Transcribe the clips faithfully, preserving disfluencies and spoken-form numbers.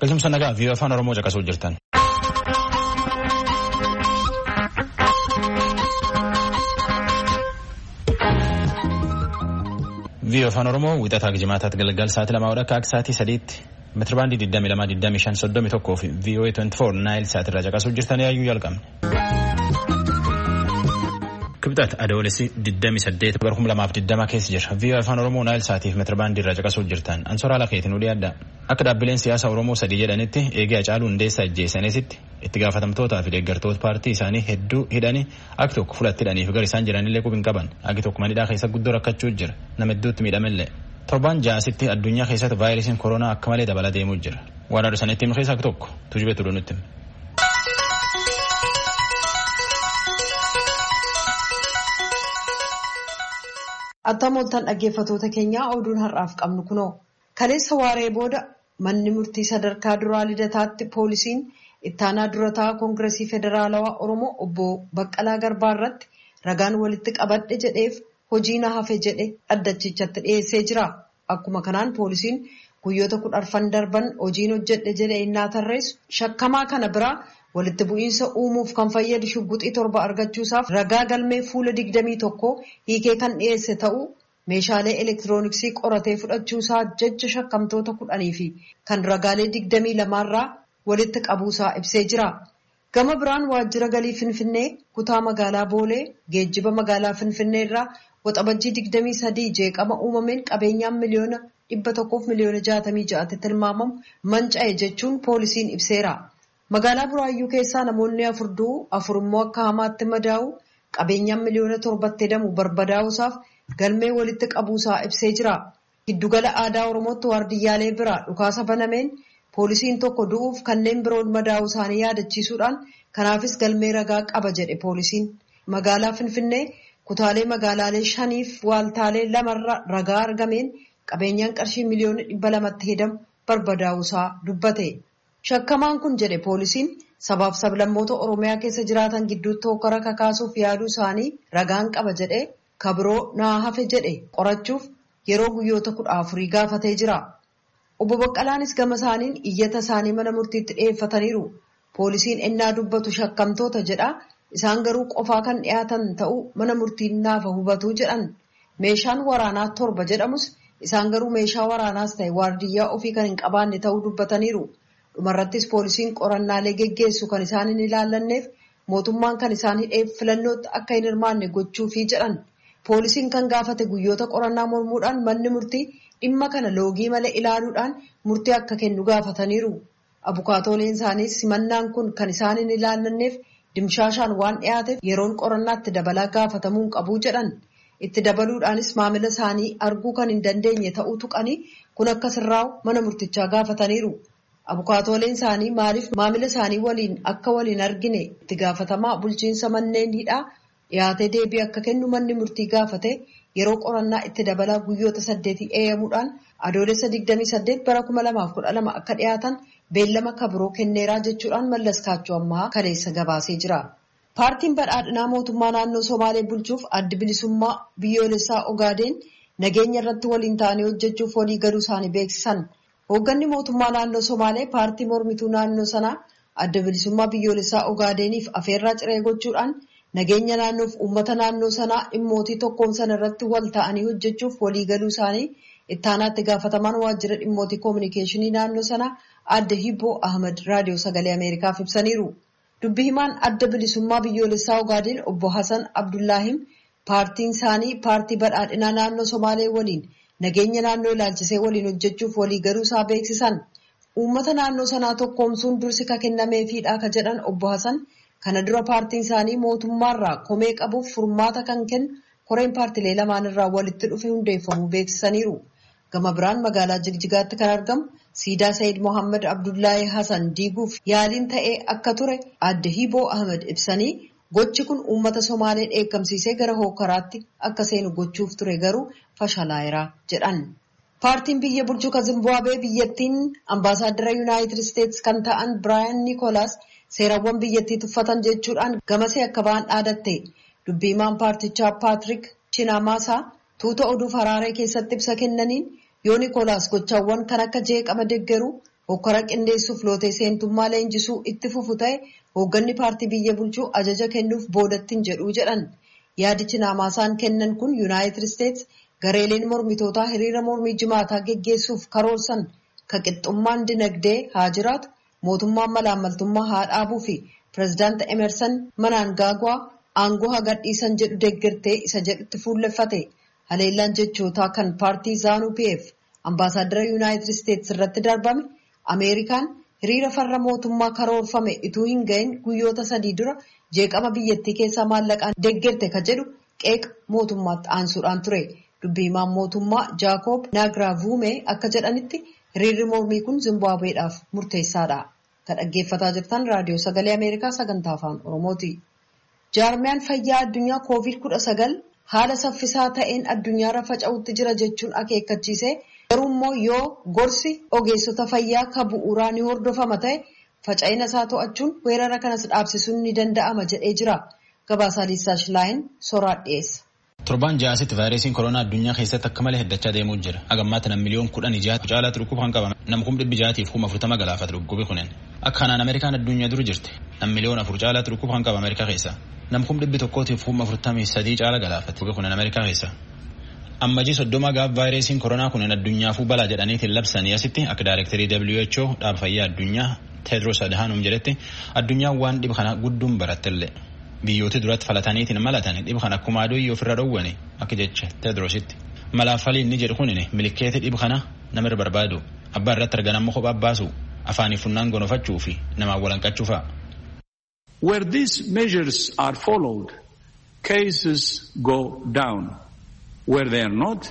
Galchumsa nagaa vii'oo afaan Oromoo caqasuu jirtan. vii'oo afaan Oromoo wixataa jimaataatti galgal sa'aatii lamaa akka akka sa'aatii sadiitti meetirabaandii digdamii lama digdamii shan soddomii tokkoo fi vii'oo digdamii afur naayil sa'aatirraa caqasuu jirtan yaayyuu jalqabne. Kibxat adoolessi digdamii saddeet bara kuma lamaaf digdama keessa jira. vii'oo afaan Oromoo naayil sa'aatiif meetirabaandii irraa caqasuu jirtan. Ansoraa lakeetiin ulii adda. Akka dhaabbileen siyaasa Oromoo sadii jedhanitti eegee Hacaaluu Hundeessaa ajjeesanitti itti gaafatamtootaa fi deeggartoota paartii isaanii hedduu hidhanii akka tokko fulatti hidhanii fi gara isaan jiranillee qubiin qaban. Agi tokko manidhaa keessa guddoo rakkachuu jira. Nama hedduutti miidhamellee. Torbaan ja'asitti addunyaa keessatti vaayirasiin koronaa akka malee dabalaa deemuu jira. Waan adda sanitti hime keessa akka tokko tujubee turuu nutti hime. Attamooltaan dhaggeeffatoota keenyaa oduun har'aaf qabnu kunoo kaleessa waaree booda manni murtii sadarkaa duraa lidataatti poolisiin ittaanaa durataa koongireesii federaalawaa Oromoo obbo Baqqalaa Garbaa irratti ragaan walitti qabadhe jedheef hojii na hafe jedhe dhaddachichatti dhiyeessee jira. Akkuma kanaan poolisiin guyyoota kudha arfan darban hojiin hojjedhe jedhe innaa tarreessu shakkamaa kana biraa walitti bu'iinsa uumuuf kan fayyadu shugguxii torba argachuusaaf ragaa galmee fuula digdamii tokko hiikee kan dhiyeesse ta'uu meeshaalee elektirooniksii qoratee fudhachuusaa jecha shakkamtoota kudhanii fi kan ragaalee digdamii lamaarraa walitti qabuusaa ibsee jira. Gama biraan waajjira galii Finfinnee kutaa magaalaa Boolee geejjiba magaalaa Finfinnee irraa waxabajjii digdamii sadii jeeqama uumameen qabeenyaan miliyoona dhibba tokkoof miliyoona jaatamii ja'atti tilmaamamu manca'e jechuun poolisiin ibseera. Magaalaa Buraayyuu keessaa namoonni afur du'u afur immoo akka hamaatti madaa'u qabeenyaan miliyoona torbatti hedamu barbadaa'uusaaf galmee walitti qabuusaa ibsee jira. Giddugala aadaa Oromootti waardiyyaalee bira dhukaasa banameen poolisiin tokko du'uuf kanneen biroon madaa'uu isaanii yaadachiisuudhaan kanaafis galmee ragaa qaba jedhe poolisiin. Magaalaa Finfinnee kutaalee magaalaalee shaniif waaltaalee lamarra ragaa argameen qabeenyaan qarshii miliyoona dhibba lamatti hedamu barbadaa'uusaa dubbate. Shakkamaan kun jedhe poolisiin sabaaf sablammoota Oromiyaa keessa jiraatan gidduutti hokkara kakaasuuf yaaduu isaanii ragaan qaba jedhe kabiroo naa hafe jedhe qorachuuf yeroo guyyoota kudha afurii gaafatee jira. Obbo Baqqalaanis gama isaaniin iyyata isaanii mana murtiitti dhiyeeffataniiru. Poolisiin ennaa dubbatu shakkamtoota jedha isaan garuu qofaa kan dhiyaatan ta'uu mana murtiin naafa hubatu jedhan. Meeshaan waraanaa torba jedhamus isaan garuu meeshaa waraanaas ta'e waardiyyaa ofii kan hin qabaanne ta'uu dubbataniiru. Dhumarrattis poolisiin qorannaalee geggeessu kan isaan hin ilaallanneef mootummaan kan isaan hidheef filannootti akka hin hirmaanne gochuufii jedhan. Poolisiin kan gaafate guyyoota qorannaa mormuudhaan manni murtii dhimma kana loogii malee ilaaluudhaan murtii akka kennu gaafataniiru. Abukaatooleen isaaniis simannaan kun kan isaan hin ilaallanneef dimshaashaan waan dhiyaateef yeroon qorannaatti dabalaa gaafatamuu hin qabu jedhan. Itti dabaluudhaanis maamila isaanii arguu kan hin dandeenye ta'uu tuqanii kun akka sirraa'u mana murtichaa gaafataniiru. Abukaatooleen isaanii maaliif maamila isaanii waliin akka waliin argine itti gaafatamaa bulchiinsa manneen hidhaa dhiyaatee deebii akka kennu manni murtii gaafate yeroo qorannaa itti dabalaa guyyoota saddeetii eeyyamuudhaan adoolessa digdamii saddeet bara kuma lamaaf kudha lama akka dhiyaatan beellama kabiroo kenneeraa jechuudhaan Mallas Kaachoo ammaa kaleessa gabaasee jira. Paartiin badhaadhinaa mootummaa naannoo Somaalee bulchuuf addi bilisummaa biyyoolessaa Ogaadeen nageenya irratti waliin ta'anii hojjechuuf walii galuu isaanii beeksisan. Hoogganni mootummaa naannoo Somaalee paartii mormituu naannoo sanaa adda bilisummaa biyyoolessaa Ogaadeeniif afeerraa ciree gochuudhaan nageenya naannoof uummata naannoo sanaa dhimmootii tokkoomsan irratti wal ta'anii hojjechuuf walii galuu isaanii ittaanaatti gaafatamaan waajjira dhimmootii koominikeeshinii naannoo sanaa adda Hibboo Ahmad raadiyoo sagalee Ameerikaaf ibsaniiru. Dubbi himaan adda bilisummaa biyyoolessaa Ogaadeen obbo Hasan Abdullaahim paartiin isaanii paartii badhaadhinaa naannoo Somaalee waliin nageenya naannoo ilaalchisee waliin hojjechuuf walii galuu isaa beeksisan. Uummata naannoo sanaa tokkoomsuun dursi ka kennameefiidha ka jedhan obbo Hasan kana dura paartiin isaanii mootummaarraa komee qabuuf furmaata kan kennu koreen paartilee lamaan irraa walitti dhufe hundeeffamuu beeksisaniiru. Gama biraan magaalaa Jigjigaatti kan argamu siidaa Sayyid Mohaammed Abdullaahi Hasan diiguuf yaaliin ta'ee akka ture adda Hibboo Ahmed ibsanii gochi kun uummata Somaalee dheekkamsiisee gara hookaraatti akka seenu gochuuf ture garuu fashalaa'eera jedhan. Paartiin biyya bulchuu ka Zimbaabuwee biyyattiin ambaasaaddara Yuunaayitid Isteetsi kan ta'an Biraayan Niikoolaas seerawwan biyyattii tuffatan jechuudhaan gamasee akka ba'an dhaadatte. Dubbii himaan paartichaa Paatrik Chinamaasaa tuuta oduuf Haraaree keessatti ibsa kennaniin yoo Niikoolaas gochaawwan kan akka jeeqama deeggaruu hokkara qindeessuuf lootee seentummaa leenjisuu itti fufu ta'e hoogganni paartii biyya bulchuu ajaja kennuuf boodattiin jedhuu jedhan. Yaadichi naamaasaan kennan kun Yuunaayitid Isteets gareeleen mormitootaa hiriira mormii jimaataa geggeessuuf karoorsan ka qixxummaan dinagdee haa jiraatu, mootummaan malaammaltummaa haa dhaabuu fi pireezidaanti Emerson Mnangagwa aangoo haa gadhiisan jedhu deeggartee isa jedhutti fuulleffate. Haleellaan jechootaa kan paartii Zaanu P F ambaasaadara Yuunaayitid Isteets irratti darbame Ameerikaan hiriira farra mootummaa karoorfame ituu hin gahin guyyoota sadii dura jeeqama biyyattii keessaa maallaqaan deeggarte ka jedhu qeeqa mootummaatti aansuudhaan ture. Dubbii himaan mootummaa Jaakob Naagiraavuumee akka jedhanitti hiriirri mormii kun Zimbaabuweedhaaf murteessaadha. Kan dhaggeeffataa jirtan raadiyoo sagalee Ameerikaa sagantaa afaan Oromooti. Jaarmiyaan fayyaa addunyaa koovid kudha sagal haala saffisaa ta'een addunyaarra faca'utti jira jechuun akeekkachiise. Garuu immoo yoo gorsi ogeessota fayyaa ka bu'uuraa ni hordofama ta'e faca'ina isaa to'achuun weerara kanas dhaabsisuun ni danda'ama jedhee jira. Gabaasaa Liisaa Shilaayin soraa dhiyeessa. Torbaan ja'asitti vaayirasiin koronaa addunyaa keessatti akka malee heddachaa deemuu jira. Hagammaatti nam miliyoon kudhan ijaatu caalaatti dhukkuba kan qabame. Nam kum dhibbi jaatiif kuma afurtama galaafate dhukkubi kunin. Akka kanaan Ameerikaan addunyaa dura jirti. Nam miliyoon afur caalaatti dhukkuba kan qaba Ameerikaa keessa. Nam kum dhibbi tokkootiif kuma afurtamii sadii caala galaafate dhukkubi kunin Ameerikaa keessa. Ammajii soddoma gaaf vaayirasiin koronaa kunin addunyaafuu balaa jedhaniitiin labsanii asitti akka daayirektarii W H O dhaaba fayyaa addunyaa Tedros Adhanom jedhetti addunyaan waan dhiba kana gudduun barattellee. Biyyooti duratti falataniitiin malatan dhiba kana akkuma aduu ofirra dhowwane akka jecha Tedrositti. Malaafalii inni jedhu kunin milikeeti dhiba kana namirra barbaadu abbaa irratti argan ammoo kophaa baasu afaanii funnaan gonofachuu fi namaan walanqachuu fa'a. Where these measures are followed, cases go down. Where they are not,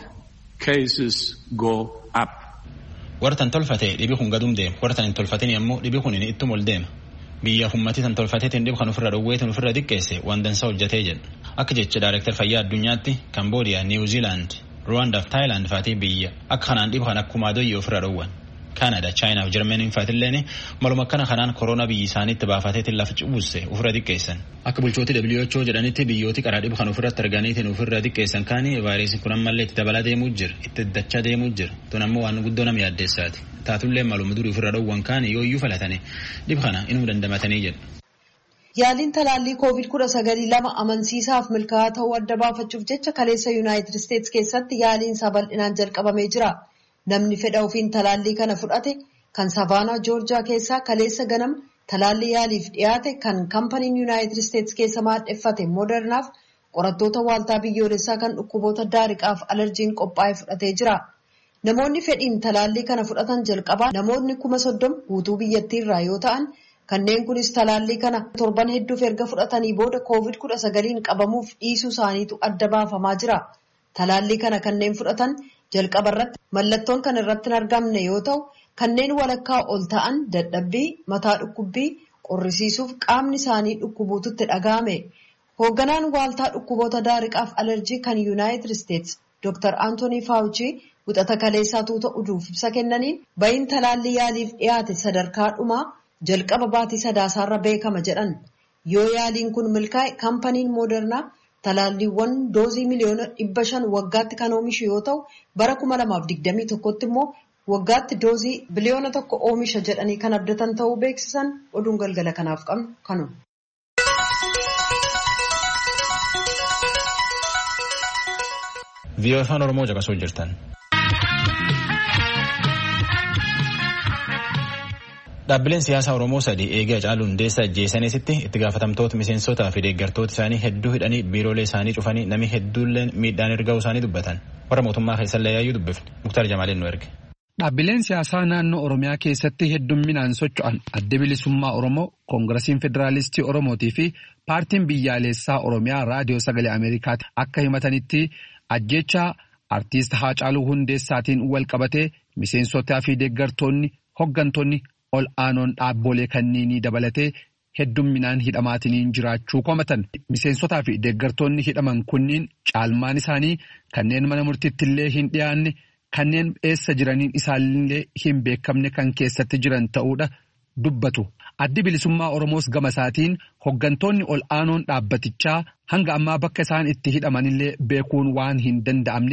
cases go up. Wartan tolfatee dhibi kun gadum deema. Wartan hin tolfatin ammoo dhibi kun ittuma ol deema. Biyya ummati tan tolfateetiin dhibu kan ofirra dhowweetiin ofirra xiqqeesse waan dansaa hojjetee jedha. Akka jecha daayirektar fayyaa addunyaatti Kamboodiyaa, Niwuziilaand, Ruwaandaa fi Taayilaand faatii biyya akka kanaan dhibu kan akkuma adoyyee ofirra dhowwan. Kaanadaa, Chaayinaa fi Jarmaniin faatilleen maluma akkana kanaan koronaa biyyi isaaniitti baafateetiin lafa cubuusse ofirra xiqqeessan. Akka bulchooti W H O jedhanitti biyyooti qaraa dhibu kan ofirratti arganiitiin ofirra xiqqeessan kaanii vaayirasiin kun ammallee itti dabalaa deemuu jira, itti dachaa deemuu jira. Tun ammoo waan guddoo nama yaaddeessaati. Taatullee maluma durii ofirra dhowwan kaanii yoo iyyuu falatanii dhibu kana inuu dandamatanii jedhu. Yaaliin talaallii koovid kudha sagalii lama amansiisaaf milkaa'aa ta'uu adda baafachuuf jecha kaleessa Yuunaayitid Isteets keessatti yaaliin isaa bal'inaan jalqabamee jira. Namni fedha ofiin talaallii kana fudhate kan Savaanaa Joorjiyaa keessaa kaleessa ganama talaallii yaaliif dhiyaate kan kaampaniin Yuunaayitid Isteets keessa maadheffate Moodernaaf qorattoota waaltaa biyyoolessaa kan dhukkuboota daariqaaf alerjiin qophaa'e fudhatee jira. Namoonni fedhiin talaallii kana fudhatan jalqabaa namoonni kuma soddom guutuu biyyattiirraa yoo ta'an kanneen kunis talaallii kana torban hedduuf erga fudhatanii booda koovid kudha sagaliin qabamuuf dhiisuu isaaniitu adda baafamaa jira. Talaallii kana kanneen fudhatan jalqaba irratti mallattoon kan irratti hin argamne yoo ta'u kanneen walakkaa ol ta'an dadhabbii, mataa dhukkubbii, qorrisiisuuf qaamni isaanii dhukkubuututti dhaga'ame. Hoogganaan waaltaa dhukkuboota daariqaaf alerjii kan Yuunaayitid Isteets Dooktar Antoonii Faawuchii Wixata kaleessaa tuuta uduuf ibsa kennaniin bayin talaallii yaaliif dhiyaate sadarkaa dhumaa jalqaba baatii sadaasaarra beekama jedhan. Yoo yaaliin kun milkaa'e kaampaniin Moodernaa talaalliiwwan doozii miliyoona dhibba shan waggaatti kan oomishu yoo ta'u bara kuma lamaaf digdamii tokkotti immoo waggaatti doozii biliyoona tokko oomisha jedhanii kan abdatan ta'uu beeksisan oduun galgala kanaaf qabnu kanuma. Vii'oo afaan Oromoo caqasuu jirtan. Dhaabbileen siyaasaa Oromoo sadii eegee Hacaaluu Hundeessaa ajjeesanitti itti gaafatamtoota miseensotaa fi deeggartoota isaanii hedduu hidhanii biiroolee isaanii cufanii namni hedduulleen miidhaan erga isaanii dubbatan. Warra mootummaa keessallee yaayyuu dubbifne. Muktaar Jamaaleen nu erge. Dhaabbileen siyaasaa naannoo Oromiyaa keessatti heddumminaan socho'an Adda Bilisummaa Oromoo, Koongirasiin Federaalistii Oromootii fi Paartiin Biyyaalessaa Oromiyaa Raadiyoo Sagalee Ameerikaatti akka himatanitti ajjeechaa artiist Hacaaluu Hundeessaatiin wal qabatee miseensotaa fi deeggartoonni hoggantoonni ol aanoon dhaabbolee kanneenii dabalatee heddumminaan hidhamaatiniin jiraachuu komatan. Miseensotaa fi deeggartoonni hidhaman kunniin caalmaan isaanii kanneen mana murtiitti illee hin dhiyaanne kanneen eessa jiraniin isaallee hin beekamne kan keessatti jiran ta'uudha dubbatu. Addi Bilisummaa Oromoos gama isaatiin hoggantoonni ol aanoon dhaabbatichaa hanga ammaa bakka isaan itti hidhamanillee beekuun waan hin danda'amneef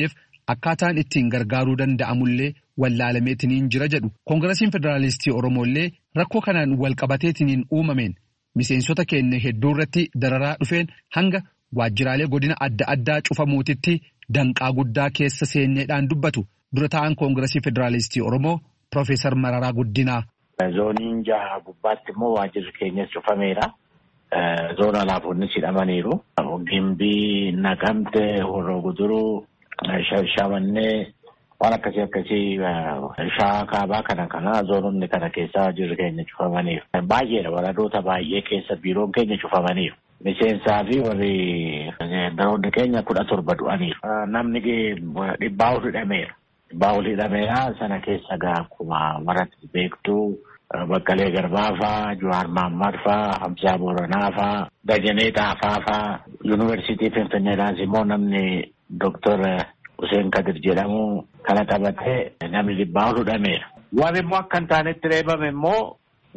akkaataan ittiin gargaaruu danda'amullee wallaalameetiniin jira jedhu. Koongirasiin Federaalistii Oromollee rakkoo kanaan walqabateetiniin uumameen miseensota keenya hedduu irratti dararaa dhufeen hanga waajjiraalee godina adda addaa cufamuutitti danqaa guddaa keessa seenneedhaan dubbatu. Dura ta'an Koongirasii Federaalistii Oromoo Profeesar Mararaa Guddinaa. Zooniin jaha gubbaatti immoo waajjirri keenyas cufameera. Zoona laafonnis hidhamaniiru. Gimbii, Naqamte, Horroo Guduruu, Shamannee waan akkasii akkasii Shawaa Kaabaa kana kana zoononni kana keessa waajjirri keenya cufamaniiru. Baay'eedha waradoota baay'ee keessa biiroon keenya cufamaniiru. Miseensaa fi warri daroonni keenya kudha torba du'aniiru. Namni dhibbaa ol hidhameera. Dhibbaa ol hidhameera sana keessa gaa akkuma maratti beektuu Baqqalee Garbaa faa, Jawaar Mohammad faa, Hamzaa Booranaa faa, Dajanee Xaafaa faa, Yuunivarsiitii Finfinneedhaas immoo namni Dooktor Hussein Kadir jedhamu kana qabatee namni dhibbaa ol hidhameera. Warri immoo akka hin taanetti reebame immoo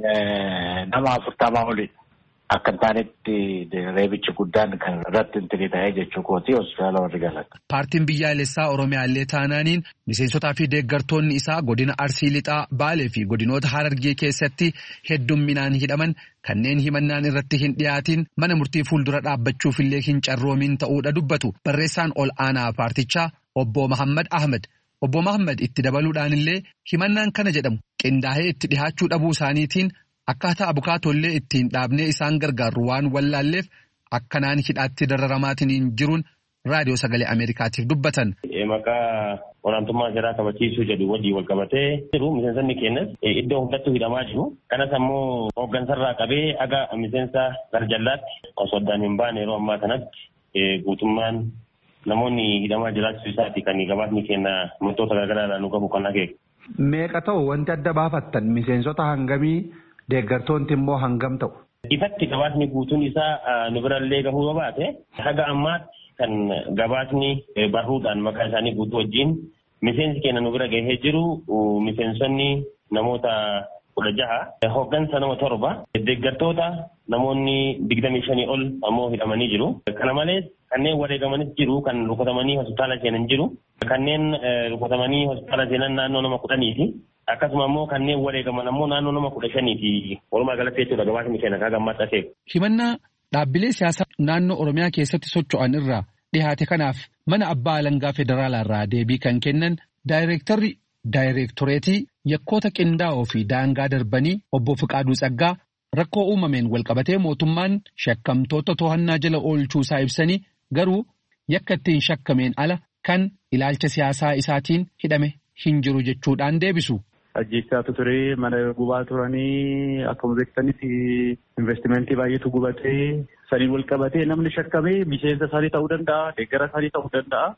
nama afurtamaa olidha. Akka hin taanetti reebichi guddaan kan irratti intini ta'ee jechuu kooti hospitaala warri galata. Paartiin biyyaalessaa Oromiyaallee taanaaniin miseensotaa fi deeggartoonni isaa godina Arsii Lixaa, Baalee fi godinoota Harargee keessatti heddumminaan hidhaman kanneen himannaan irratti hin dhiyaatiin mana murtii fuuldura dhaabbachuufillee hin carroomin ta'uudha dubbatu. Barreessaan ol aanaa paartichaa Obbo Mahammad Ahmed. Obbo Mahammad itti dabaluudhaanillee himannaan kana jedhamu qindaa'ee itti dhihaachuu dhabuu isaaniitiin akkaataa abukaatollee ittiin dhaabnee isaan gargaarru waan wallaalleef akkanaan hidhaatti dararamaatiniin jiruun raadiyoo sagalee Ameerikaatiif dubbatan. Maqaa olaantummaa seeraa kabachiisuu jedhu wajjin wal qabatee jiru miseensonni keenyas iddoo hundattuu hidhamaa jiru. Kanas ammoo hooggansarraa qabee aga miseensa garjallaatti osoo addaan hin baane yeroo ammaa kanatti guutummaan namoonni hidhamaa jiraachuu isaati kan gabaasni keenya wantoota garaagaraa nu qabu kan akeeku. Meeqa ta'u wanti adda baafattan miseensota hangamii deeggartoonni immoo hangam ta'u? Ifatti gabaasni guutuun isaa nu birallee gahuu yoo baate haga ammaatti kan gabaasni barruudhaan maqaa isaanii guutuu wajjin miseensi keenya nu bira gahee jiru miseensonni namoota kudha jaha hooggansa nama torba deeggartoota namoonni digdamii shanii ol ammoo hidhamanii jiru. Kana malees kanneen wareegamanis jiru kan rukutamanii hospitaala seenan jiru. Kanneen rukutamanii hospitaala seenan naannoo nama kudhaniiti. Akkasuma immoo kanneen wareegaman ammoo naannoo nama kudha shaniiti. Walumaa galatti jechuudha gabaasni keenya kan gammaatti akeeku. Himannaa dhaabbilee siyaasaa naannoo Oromiyaa keessatti socho'an irraa dhihaate kanaaf mana abbaa alangaa federaalaa irraa deebii kan kennan daayireektarri daayireektoreetii yakkoota qindaa'oo fi daangaa darbanii obbo Fiqaaduu Tsaggaa rakkoo uumameen walqabatee mootummaan shakkamtoota to'annaa jala oolchuusaa ibsanii garuu yakka ittiin shakkameen ala kan ilaalcha siyaasaa isaatiin hidhame hin jiru jechuudhaan deebisu. Ajjeechaatu ture mana gubaa turanii akkuma beektanitti investimentii baay'eetu gubatee sanii wal qabatee namni shakkamee miseensa isaanii ta'uu danda'a deeggara isaanii ta'uu danda'a.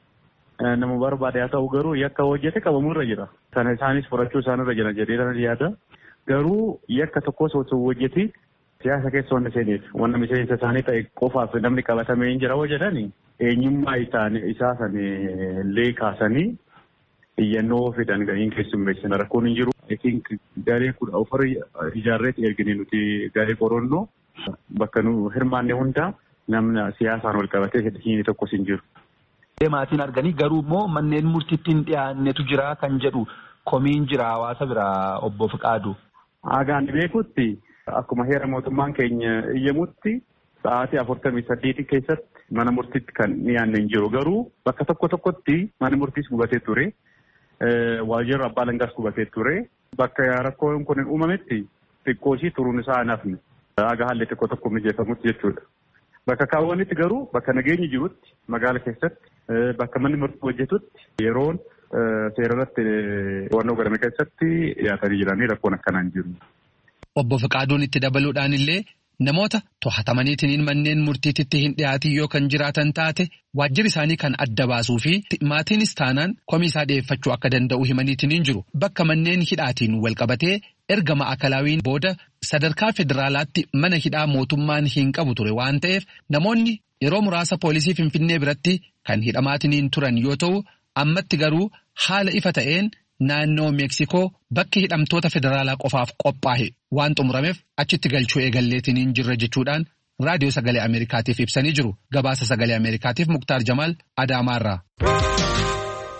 Nama barbaade haa ta'u garuu yakka hojjete qabamuu irra jira. Sana isaanis furachuu isaan irra jira jedhee kana yaada. Garuu yakka tokkos osoo hojjete siyaasa keessa wanna seeneef wanna miseensa isaanii ta'e qofaaf namni qabatamee hin jira hoo jedhani eenyummaa isaa sanillee kaasanii iyyannoo fidan gahiin keessummeessina rakkoon hin jiru. Ekin garee kudha ofar ijaarreetti ergine nuti garee qorannoo bakka nu hirmaanne hunda namna siyaasaan wal qabatee hin tokkos hin jiru. Maatiin arganii garuu immoo manneen murtiitti hin dhiyaannetu jira kan jedhu komiin jira hawaasa biraa obbo Fiqaadu. Agaan beekutti akkuma heera mootummaan keenya iyyamutti sa'aatii afurtamii saddeetii keessatti mana murtiitti kan dhiyaanne hin jiru garuu bakka tokko tokkotti mana murtiis gubatee ture. Waajjirri abbaa alangaas gubatee ture. Bakka rakkoon kun uumametti xiqqoo ishii turuun isaa hanaafne aga haalli xiqqoo tokko mijeeffamutti jechuudha. Bakka kaawwanitti garuu bakka nageenyi jirutti magaala keessatti bakka manni murtii hojjetutti yeroon seerarratti to'annoo godhame keessatti dhiyaatanii jiranii rakkoon akkanaan jiru. Obbo Fiqaaduun itti dabaluudhaan illee namoota to'atamaniitiin manneen murtiitti hin dhiyaatin yoo kan jiraatan taate waajjirri isaanii kan adda baasuu fi maatiinis taanaan komii isaa dhiyeeffachuu akka danda'u himaniitiin jiru. Bakka manneen hidhaatiin walqabatee erga ma'akalaawiin booda sadarkaa federaalaatti mana hidhaa mootummaan hin qabu ture waan ta'eef namoonni yeroo muraasa poolisii Finfinnee biratti kan hidhamaatiin turan yoo ta'u ammatti garuu haala ifa ta'een naannoo Meeksikoo bakki hidhamtoota federaalaa qofaaf qophaa'e waan xumurameef achitti galchuu eegalleetiin hin jirre jechuudhaan raadiyoo sagalee Ameerikaatiif ibsanii jiru. Gabaasa sagalee Ameerikaatiif Muktaar Jamaal Adaamaarraa.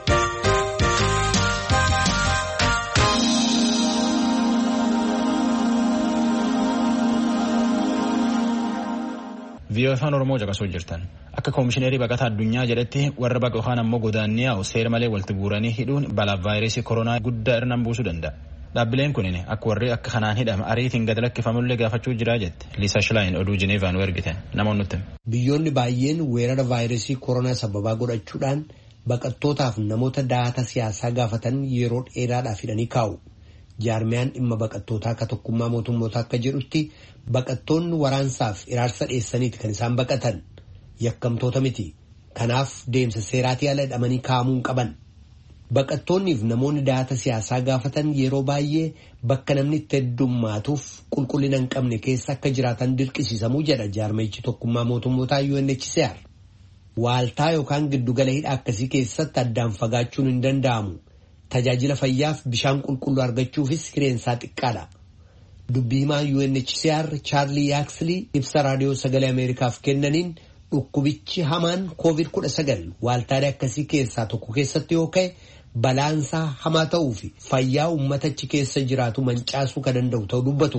V O A afaan Oromoo caqasuu jirtan. Akka koomishineerii baqataa addunyaa jedhetti warra baqa yookaan ammoo godaannii yaa'u seera malee walitti guuranii hidhuun balaa vaayirasii koronaa guddaa irraan buusuu danda'a. Dhaabbileen kunin akka warri akka kanaan hidhama ariitiin gad lakkifamullee gaafachuu jira jette. Liisa Shilaayin oduu Jineevaan ergite namoonni nutti. Biyyoonni baay'een weerara vaayirasii koronaa sababaa godhachuudhaan baqattootaaf namoota dahata siyaasaa gaafatan yeroo dheeraadhaaf hidhanii kaa'u. Jaarmiyaan dhimma baqattootaa akka tokkummaa mootummootaa akka jedhutti baqattoonni waraansaaf iraarsa dheessaniiti kan isaan baqatan yakkamtoota miti. Kanaaf deemsa seeraatii ala hidhamanii kaa'amuu hin qaban. Baqattoonniif namoonni dahata siyaasaa gaafatan yeroo baay'ee bakka namni itti heddummaatuuf qulqullina hin qabne keessa akka jiraatan dirqisiisamuu jedha jaarmiyichi tokkummaa mootummootaa U N H C R. Waaltaa yookaan giddugala hidhaa akkasii keessatti addaan fagaachuun hin danda'amu. Tajaajila fayyaaf bishaan qulqulluu argachuufis hireensaa xiqqaadha. Dubbii himaa U N H C R Chaarlii Yaaksli ibsa raadiyoo sagalee Ameerikaaf kennaniin dhukkubichi hamaan koovid kudha sagal waaltaalee akkasii keessaa tokko keessatti yoo ka'e balaansaa hamaa ta'uu fi fayyaa uummata achi keessa jiraatu mancaasuu kan danda'u ta'uu dubbatu.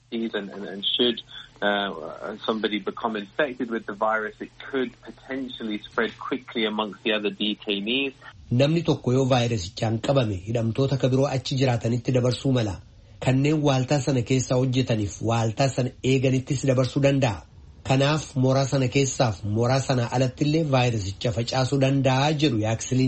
Uh, somebody become infected with the virus, it could potentially spread quickly amongst the other detainees. Namni tokko yoo vaayirasichaan qabame hidhamtoota ka biroo achi jiraatanitti dabarsuu mala. Kanneen waaltaa sana keessaa hojjetaniif waaltaa sana eeganittis dabarsuu danda'a. Kanaaf mooraa sana keessaaf mooraa sana alattillee vaayirasicha facaasuu danda'a jedhu Yaaksiliin.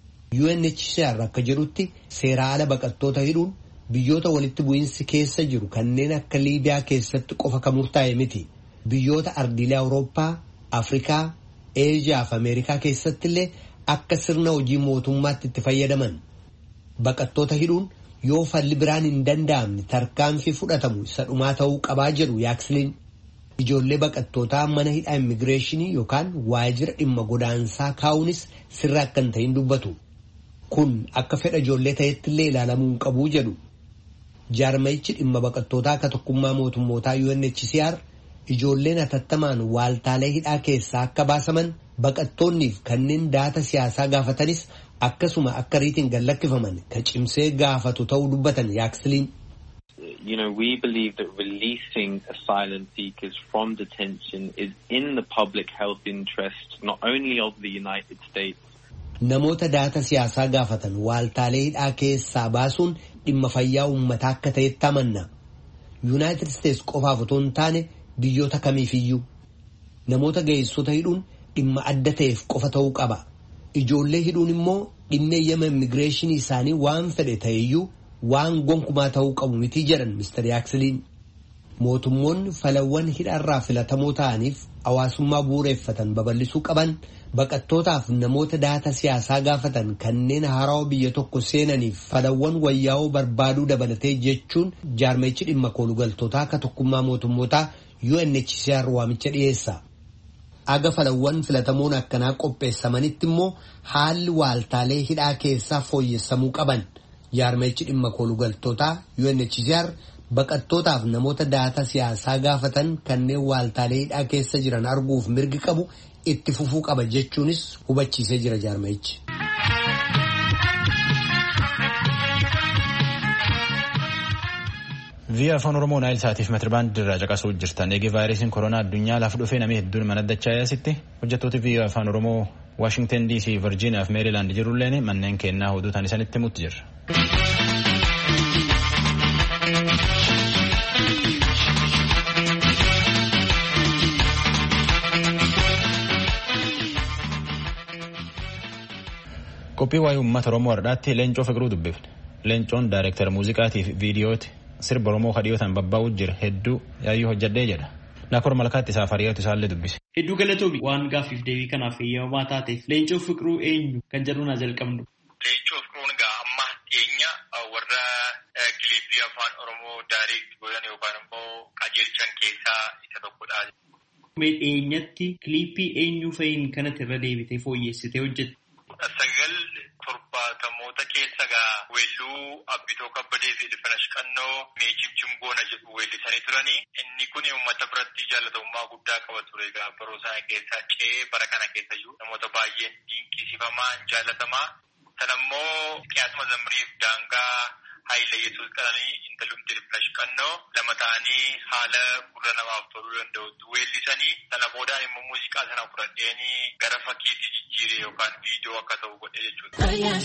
U N H C R akka jedhutti seeraa ala baqattoota hidhuun biyyoota walitti bu'iinsi keessa jiru kanneen akka Liibiyaa keessatti qofa kan murtaa'e miti. Biyyoota ardiilee Awurooppaa, Afrikaa, Eeshiyaa fi Ameerikaa keessattillee akka sirna hojii mootummaatti itti fayyadaman. Baqattoota hidhuun yoo falli biraan hin danda'amne tarkaanfii fudhatamu isa dhumaa ta'uu qabaa jedhu Yaaksiliin. Ijoollee baqattootaa mana hidhaa immigireeshinii yookaan waajjira dhimma godaansaa kaa'uunis sirra akka hin ta'in dubbatu. Kun akka fedha ijoollee ta'ettillee ilaalamuu hin qabuu jedhu. Jaarmayichi dhimma baqattootaa akka tokkummaa mootummootaa U N H C R ijoolleen hatattamaan waaltaalee hidhaa keessaa akka baasaman baqattoonniif kanneen dahata siyaasaa gaafatanis akkasuma akka riitiin gad lakkifaman ka cimsee gaafatu ta'uu dubbatan Yaaksiliin. You know, we believe that releasing asylum seekers from detention is in the public health interest, not only of the United States. Namoota dahata siyaasaa gaafatan waaltaalee hidhaa keessaa baasuun dhimma fayyaa uummataa akka ta'etti amanna. United States qofaaf otoo hin taane biyyoota kamiifiyyuu. Namoota ga'eessota hidhuun dhimma adda ta'eef qofa ta'uu qaba. Ijoollee hidhuun immoo dhimma eeyyama immigireeshinii isaanii waan fedhe ta'eyyuu waan gonkumaa ta'uu qabu miti jedhan Mister Yaaksiliin. Mootummoonni falawwan hidhaarraa filatamoo ta'aniif hawaasummaa bu'uureeffatan babal'isuu qaban baqattootaaf namoota dahata siyaasaa gaafatan kanneen haarawaa biyya tokko seenaniif falawwan wayyaa'oo barbaaduu dabalatee jechuun jaarmayichi dhimma koolugaltootaa akka tokkummaa mootummootaa U N H C R waamicha dhiyeessa. Aga falawwan filatamoon akkanaa qopheessamanitti immoo haalli waaltaalee hidhaa keessaa fooyyessamuu qaban. Jaarmayichi dhimma koolugaltootaa U N H C R baqattootaaf namoota dahata siyaasaa gaafatan kanneen waaltaalee hidhaa keessa jiran arguuf mirgi qabu itti fufuu qaba jechuunis hubachiisee jira jaarmayichi. Via afaan Oromoo Naayil Saatiif meetirbaandii irraa caqasuu jirtan eegee vaayirasiin koronaa addunyaa lafa dhufee namni hedduun mana dachaa'eesitti hojjettooti Via afaan Oromoo Washington D C, Virginia fi Maryland jirulleen manneen kennaa hodhuutaan isanitti mutti jirra. Qophii waa'ee uummata Oromoo har'aatti Leencoo Fiqiruu dubbifne. Leencoon daayireektar muuziqaatii fi viidiyooti sirba Oromoo kadhiyootaan babbaa'uu jira hedduu yaayyuu hojjedhee jedha. Naakor malkaatti isaaf hariyaatu isaallee dubbise. Hedduu galatoomi waan gaaffiif deebii kanaaf eeyyamamaa taateef Leencoo Fiqiruu eenyu kan jedhuun haa jalqabnu. Leencoo Fiqiruun egaa amma dhiyeenya warra kiliippii afaan Oromoo daayireekti godhan yookaan immoo qajeelchan keessaa isa tokkodha. Mee dhiyeenyatti kiliippii eenyu fa'iin kanatti irra deebitee fooyyessitee hojjette? Sagal torbaatamoota keessa gaa weelluu Abbitoo Kabbadee fi Dhifana Shiqannoo Meechif Chimgoona jedhu weellisanii turanii. Inni kun uummata biratti jaalatamummaa guddaa qaba ture egaa baroo sana keessaa ce'ee bara kana keessa jiru namoota baay'een dinqisiifamaa jaalatamaa. Sanammoo Qiyaasuma Zamiriif Daangaa Haayila Yesuus Qananii intalumti Dilfinesh Qannoo lama ta'anii haala gurra namaaf toluu danda'utti weellisanii sana boodaan immoo muuziqaa sana fudhadheenii gara fakkiitti jijjiire yookaan viidiyoo akka ta'u godhe jechuudha.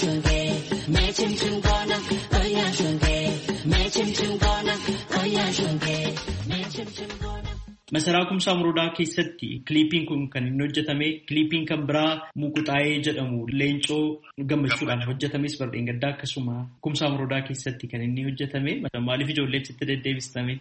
Masaraa Kumsaa Morodaa keessatti kiliipiin kun kan inni hojjetame kiliipiin kan biraa Mukuxaayee jedhamu Leencoo Gammachuudhaan hojjetames Bardeen Gaddaa akkasuma Kumsaa Morodaa keessatti kan inni hojjetame maaliif ijoolleetti deddeebistame?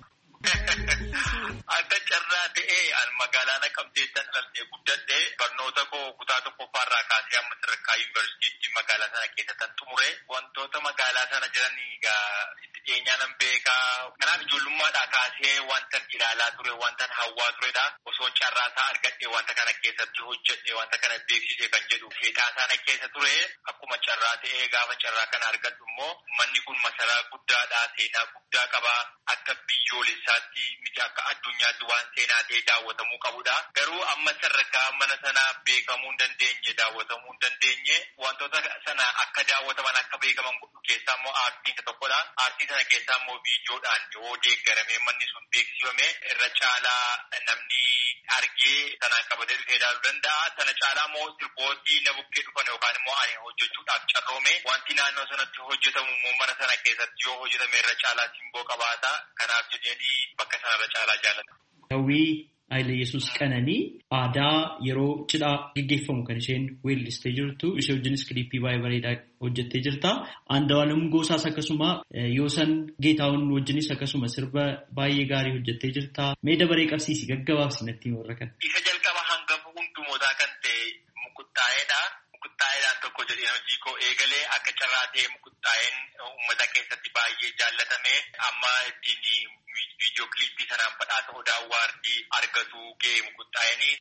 Akka carraa ta'ee magaalaa Naqamteetti dhalatee guddadhee barnoota koo kutaa tokkoffaarraa kaasee amma sadarkaa yuunivarsiitiitti magaalaa sana keessatti xumure wantoota magaalaa sana jiran itti dhiyeenyaan beekaa. Kanaaf ijoollummaadhaa kaasee wanta ilaalaa ture wanta hawwaa turedha. Osoon carraa isaa argadhee wanta kana keessatti hojjedhee wanta kana beeksisee kan jedhu seetaa sana keessa ture akkuma carraa ta'ee gaafa carraa kana argadhu immoo manni kun masaraa guddaadha seenaa guddaa qaba akka biyyoolessaatti miti akka addunyaatti waan seenaa ta'ee daawwatamuu qabudha. Garuu amma sadarkaa mana sanaa beekamuu hin dandeenye daawwatamuu hin dandeenye wantoota sana akka daawwataman akka beekaman godhu keessaa immoo aartiin tokkodha. Aartii sana keessaa immoo viidiyoodhaan yoo deeggaramee manni sun beeksifame irra caalaa namni argee sanaan qabatee dhufee ilaaluu danda'a. Sana caalaa immoo sirbootii na bukkee dhufan yookaan immoo ani hojjechuudhaaf carroome wanti naannoo sanatti hojjetamu immoo mana sana keessatti yoo hojjetame irra caalaa simboo qabaata. Kanaaf jedhanii bakka sanarra caalaa jaallata. Hawwii Haayila Yesuus Qananii aadaa yeroo cidhaa gaggeeffamu kan isheen weellistee jirtu ishee wajjinis kiliippii baay'ee bareedaa hojjettee jirta. Andu'aalem Goosaas akkasuma Yoosan Geetaawwan wajjinis akkasuma sirba baay'ee gaarii hojjettee jirta. Mee dabaree qabsiisi gaggabaabsi natti warra kana. Isa jalqaba hangafa hundumootaa kan ta'e Mukuxaayeedha. Mukuxaayeedhaan tokko jedhee hojii koo eegalee akka carraa ta'e Mukuxaayeen uummata keessatti baay'ee jaallatame amma ittiin viidiyoo kiliippii sanaan badhaasa Odaa Awwaardii argatu ga'e Mukuxaayeenii.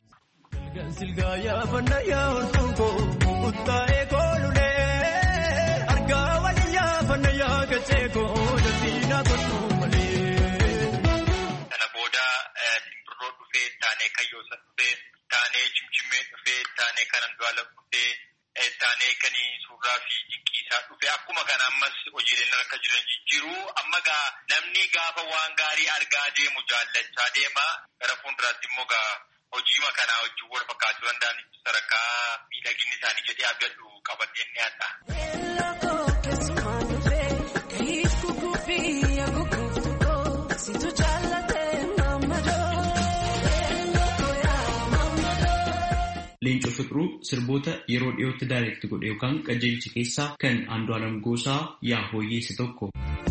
Silgaa yaafannaa yaa'uun koo Mukuxaayee koolulee argaa waliin yaafannaa yaakachee koo dandiinaa kottuu malee. Sana booda simbirroo dhufee taanee kayyoosa dhufee taanee cimcimee dhufee taanee kan Andu'aalem dhufee. Taanee kan suuraa fi dinqiisaa dhufe akkuma kana ammas hojiileen akka jiran jijjiiru amma gaa namni gaafa waan gaarii argaa deemu jaallachaa deema gara fuulduraatti immoo gaa hojii kanaa wajjin wal fakkaachuu danda'an sadarkaa miidhaginni isaanii jedhee abdadhu qabadheen dhiyaata. Leencoo Fiqiruu sirboota yeroo dhiyootti daayireekti godhe yookaan qajeelchi keessaa kan Andu'aalem Goosaa yaa hooyyee isa tokko.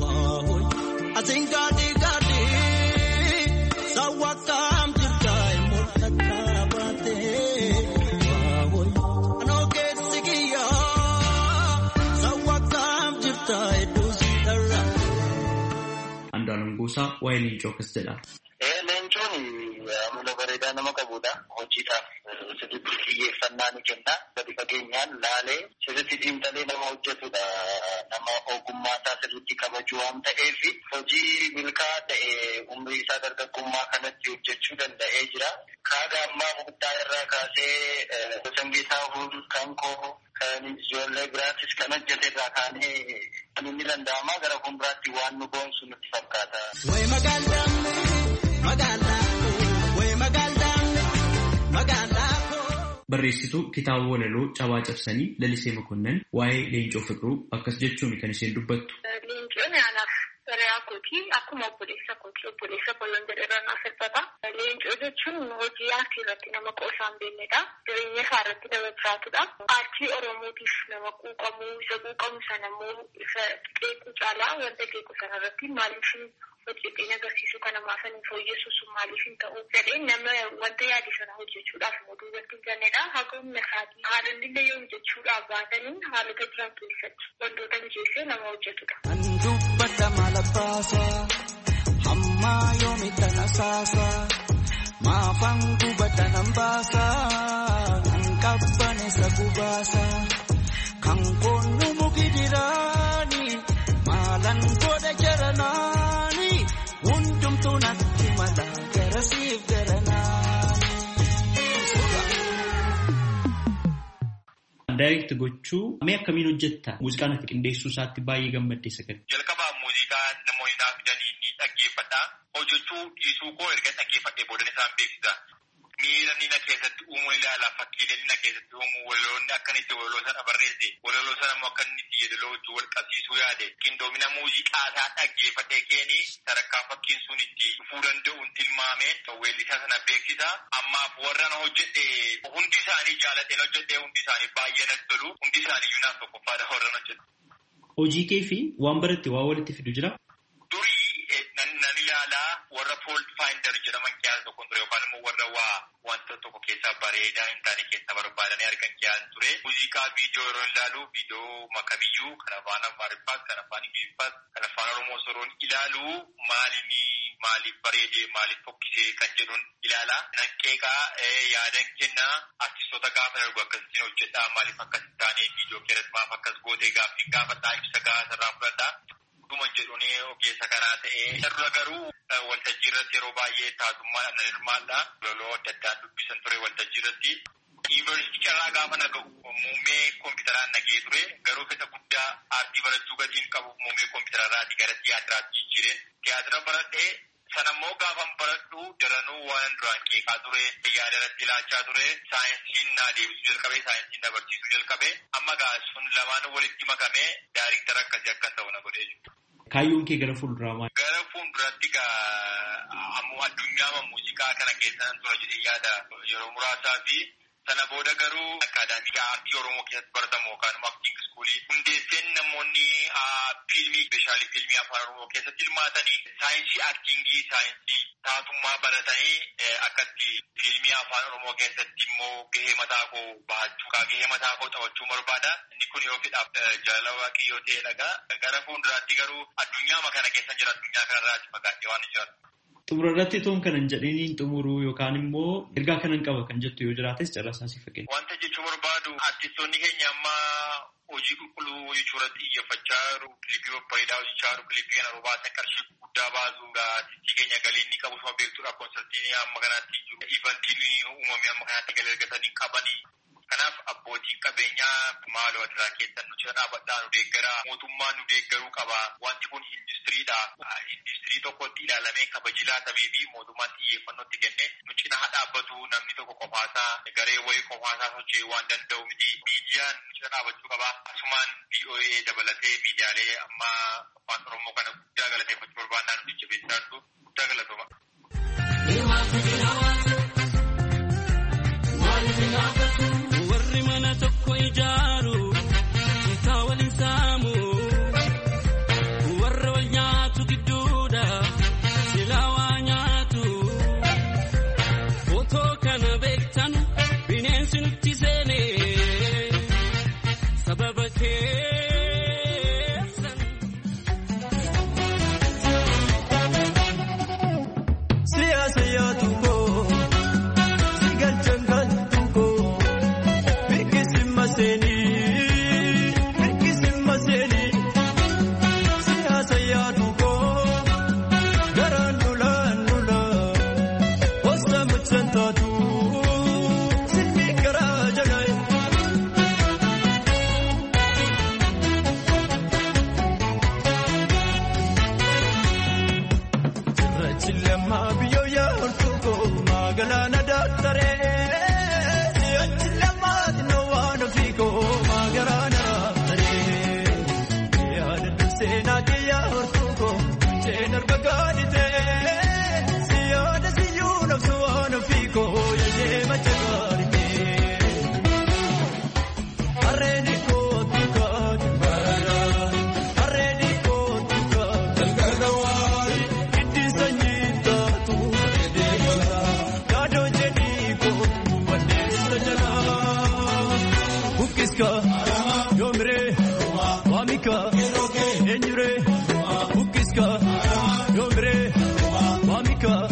Andu'aalem Goosaa waa'ee Leencoo akkas jedha. Leencoon amala bareedaa nama qabudha. Hojiidhaaf sirriitti xiyyeeffannaa ni kenna. Gadi fageenyaan laalee sirriitti xiinxalee nama hojjetudha. Nama ogummaa isaa sirriitti kabaju waan ta'eef hojii milkaa'aa ta'e umrii isaa dargaggummaa kanatti hojjechuu danda'ee jira. Kaada ammaa Mukuxaayee irraa kaasee Yoosan Geetaawwan kan koo kan ijoollee biraattis kan hojjete irraa kaanee kan inni danda'ama gara fuulduraatti waan nu boonsu nutti fakkaata. Barreessituu kitaaba walaloo cabaa cabsanii Lalisee Mokonnon waa'ee Leencoo Fiqiruu akkas jechuun kan isheen dubbattu. Leencoon anaaf barayaa kooti akkuma obboleessa kooti obboleessa koyoon jedhee naaf hir'ata. Leencoo jechuun hojii aartii irratti nama qoosaan beeknedha. Jireenya isaa irratti nama jiraatudha. Aartii Oromootiif nama quuqamuu isa quuqamu sana immoo isa qeequu caalaa wanta qeequ sana irratti maaliif hojjeteen agarsiisu kana maasanii fooyyessu sun maaliif hin ta'u jedheen nama wanta yaade sana hojjechuudhaaf mootuu irratti hin jannedha. Haga humna isaatii haalonni illee yoo hojjechuudhaaf baatanii haalota jiran keessatti wantoota mijeessee nama hojjetudha. Kan dubbata maala baasaa hammaa yoomi kana saasaa maafaan gubata nan baasaa kan qabbaneessa gubaasaa kan koonu muki diraani maalan godha jaranaa. Daayireekti gochuu mee akkamiin hojjetta? Muuziqaan ati qindeessuu isaatti baay'ee gammaddee sagal. Jalqabaa muuziqaa namoonni naaf fidanii ni dhaggeeffadha. Hojjechuu dhiisuu koo erga dhaggeeffadhee booda isaan beeksisa. Miira nina keessatti uumuu ilaala fakkiilee nina keessatti uumuu walaloonni akkanitti walaloo sana barreesse walaloo sana immoo akkanitti yeedaloo wajjin wal qabsiisuu yaade qindoomina muuziqaa isaa dhaggeeffadhee keeni sadarkaa fakkiin sun itti dhufuu danda'uun tilmaamee weellisaa sana beeksisa. Ammaaf warraan hojjedhe hundi isaanii jaaladheen hojjedhe hundi isaanii baay'ee natti tolu hundi isaanii yuunaaf tokkoffaadha warraan hojjedhe. Hojii kee fi waan baratte waa walitti fidu jira? Durii nan ilaalaa warra Fault Finder jedhaman keessaa tokko ture yookaan immoo warra waa wanta tokko keessaa bareedaa hin taane keessaa barbaadanii argan keessaa ture. Muuziqaa viidiyoo yeroo ilaalu viidiyoo makabiyyuu kan afaan Amaariffaas kan afaan Ingiliffaas kan afaan Oromoo soroon ilaalu maalini maaliif bareedee maaliif fokkisee kan jedhuun ilaala. Nan qeeqaa yaadan kennaa artistoota gaafa darbu akkasitti hojjedhaa maaliif akkas hin taane viidiyoo keessatti maaf akkas gootee gaaffii gaafadhaa ibsa gahaa sarraa fudhadhaa. Dhuman jedhuunee ogeessa kanaa ta'ee irra garuu waltajjii irratti yeroo baay'ee taasummaadhaan nan hirmaadha. Loloo adda addaan dubbisan ture waltajjii irratti. Yuunivarsiitii carraa gaafa naga'u muummee kompiitaraan nagee ture garuu fedha guddaa aartii barachuu gatiin qabu muummee kompiitararraatii gara tiyaatiraatti jijjiire. Tiyaatira baradhee sanammoo gaafan baradhu daranuu waan duraan qeeqaa ture yaada irratti ilaachaa ture saayinsiin naa deebisuu jalqabee saayinsiin na barsiisuu jalqabee amma gaa sun lamaan walitti makamee daariktara akkasii akkan ta'u na godhee jiru. Kaayyoon kee gara fuulduraa maali? Gara fuulduratti gaa ammoo addunyaa muuziqaa kana keessa nan tura jedhee yaada yeroo muraasaa fi sana booda garuu akaadaamii aartii Oromoo keessatti baratamu yookaan immoo aktiing iskuulii hundeesseen namoonni fiilmii speeshaalii fiilmii afaan Oromoo keessatti hirmaatanii saayinsii aktiingii saayinsii taatummaa baratanii akkatti fiilmii afaan Oromoo keessatti immoo gahee mataa koo bahachuu gahee mataa koo taphachuu barbaada. Inni kun yoo fedhaaf jaalala Waaqayyoo ta'ee dhagaa gara fuulduraatti garuu addunyaa kana keessa jira addunyaa kanarraa fagaatee waan jiraatu. Xumura irratti toon kanan jedhanii xumuruu yookaan immoo ergaa kanan qaba kan jettu yoo jiraates carraasaa si fakkeenya. Wanta jechuu barbaadu artistoonni keenya amma hojii qulqulluu hojjechuu irratti xiyyeeffachaa jiru. Kilipii babbareedaa hojjechaa jiru. Kilipii kana yeroo baasan qarshii guddaa baasu. Artistii keenya galii inni qabu suma beektuudha. Koonsartiin amma kanaatti jiru. Ivantiin uumamee amma kanaatti galii argatanii qabanii. Kanaaf abbootiin qabeenyaa maaloo adiraa keessan nu cina dhaabadhaa nu deeggaraa mootummaan nu deeggaruu qaba. Wanti kun industiriidha. Industirii tokkotti ilaalamee kabaji laatamee fi mootummaan xiyyeeffannootti kenne nu cina haa dhaabbatu namni tokko qofaasaa garee wayii qofaasaa socho'ee waan danda'u miti. Miidiyaan nu cina dhaabachuu qaba. Asumaan V O A dabalatee miidiyaalee amma afaan Oromoo kana guddaa galateeffachuu barbaannaa nu jajjabeessaa jirtu guddaa galatooma. Warri mana tokko ijaaru citaa waliin saamu warra wal nyaatu gidduudha silaa waa nyaatu footoo kana beektan bineensi nutti seene sababa keessan siyaasa yaadu koo si galchan galtu koo. Enyure, Bukiska, Yombre, Wamika.